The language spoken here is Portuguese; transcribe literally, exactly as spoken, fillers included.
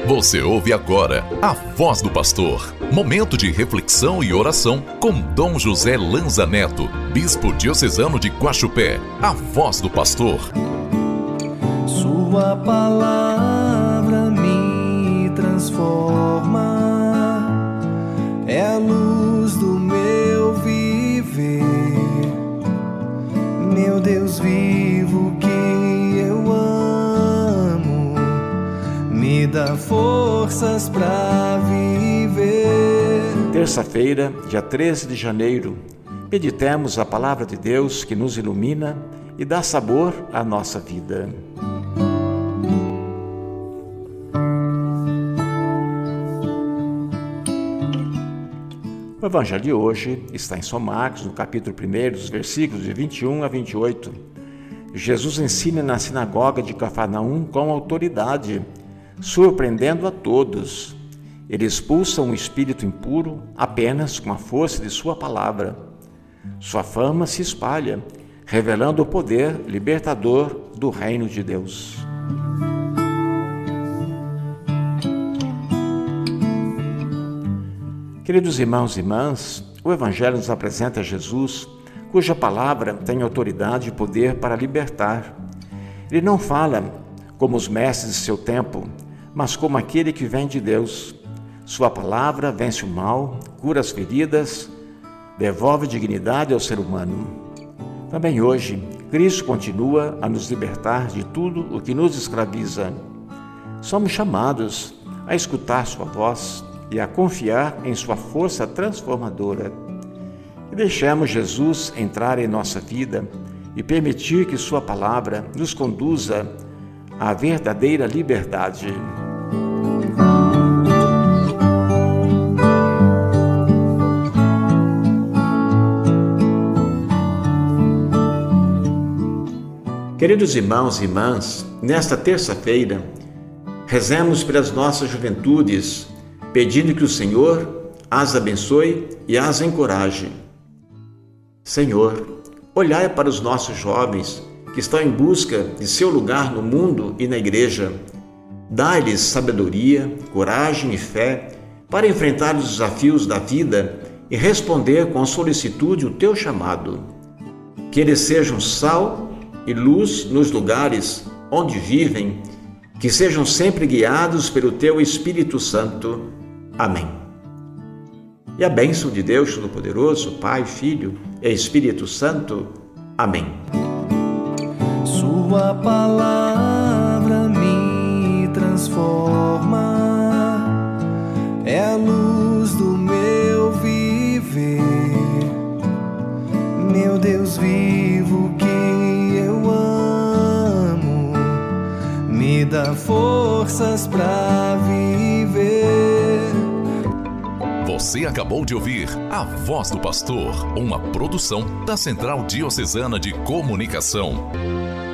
Você ouve agora a Voz do Pastor. Momento de reflexão e oração com Dom José Lanza Neto, Bispo Diocesano de Guaxupé. A Voz do Pastor. Sua palavra me transforma, é a luz do meu viver. Meu Deus vivo que eu amo, me dá forças para viver. Terça-feira, dia treze de janeiro, meditemos a palavra de Deus que nos ilumina e dá sabor à nossa vida. O Evangelho de hoje está em São Marcos, no capítulo um, dos versículos de vinte e um a vinte e oito. Jesus ensina na sinagoga de Cafarnaum com autoridade, surpreendendo a todos. Ele expulsa um espírito impuro apenas com a força de sua palavra. Sua fama se espalha, revelando o poder libertador do reino de Deus. Queridos irmãos e irmãs, o Evangelho nos apresenta Jesus, cuja palavra tem autoridade e poder para libertar. Ele não fala como os mestres de seu tempo, mas como aquele que vem de Deus. Sua palavra vence o mal, cura as feridas, devolve dignidade ao ser humano. Também hoje, Cristo continua a nos libertar de tudo o que nos escraviza. Somos chamados a escutar sua voz e a confiar em sua força transformadora. E deixemos Jesus entrar em nossa vida e permitir que sua palavra nos conduza à verdadeira liberdade. Queridos irmãos e irmãs, nesta terça-feira, rezemos pelas nossas juventudes, pedindo que o Senhor as abençoe e as encoraje. Senhor, olhai para os nossos jovens que estão em busca de seu lugar no mundo e na igreja. Dai-lhes sabedoria, coragem e fé para enfrentar os desafios da vida e responder com solicitude o teu chamado. Que eles sejam sal e luz nos lugares onde vivem, que sejam sempre guiados pelo teu Espírito Santo. Amém. E a bênção de Deus Todo-Poderoso, Pai, Filho e Espírito Santo. Amém. Sua palavra me transforma, é a luz do meu viver. Meu Deus vivo que eu amo, me dá forças para viver. Você acabou de ouvir A Voz do Pastor, uma produção da Central Diocesana de Comunicação.